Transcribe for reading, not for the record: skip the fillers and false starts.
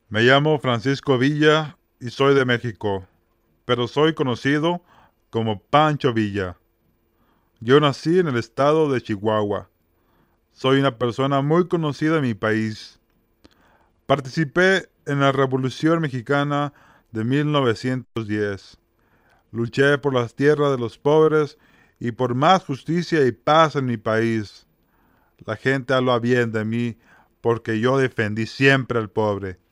Me llamo Francisco Villa y soy de México, pero soy conocido como Pancho Villa. Yo nací en el estado de Chihuahua. Soy una persona muy conocida en mi país. Participé en la Revolución Mexicana de 1910. Luché por las tierras de los pobres y por más justicia y paz en mi país. La gente habla bien de mí porque yo defendí siempre al pobre